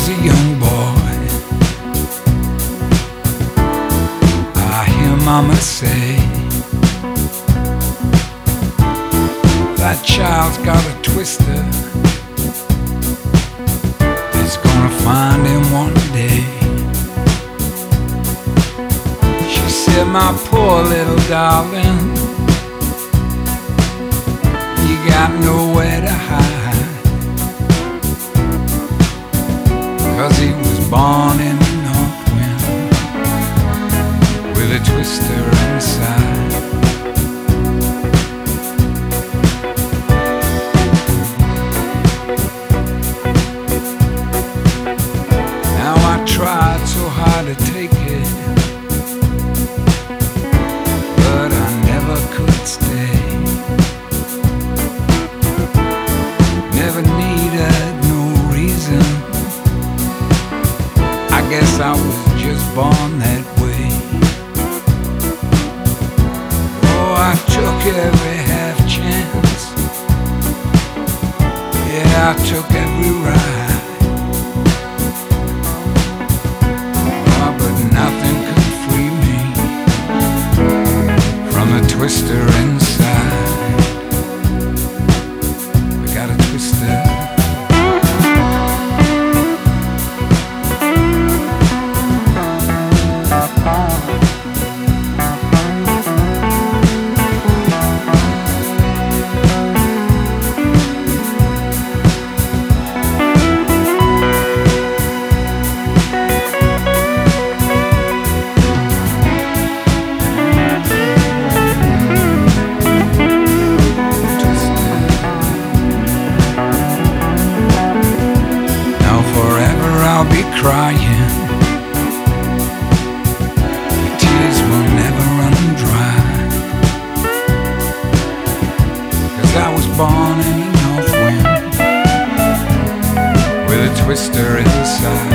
was a young boy, I hear mama say, that child's got a twister, he's gonna find him one day. She said, my poor little darling, you got nowhere to hide, 'cause he was born in the north wind with a twister inside. Now I tried so hard to take it, but I never could stay. Never needed no reason, I guess I was just born that way. Oh, I took every half chance, yeah, I took every ride, oh, but nothing could free me from the twister inside. I got a twister. I'll be crying, the tears will never run dry, 'cause I was born in the north wind with a twister inside.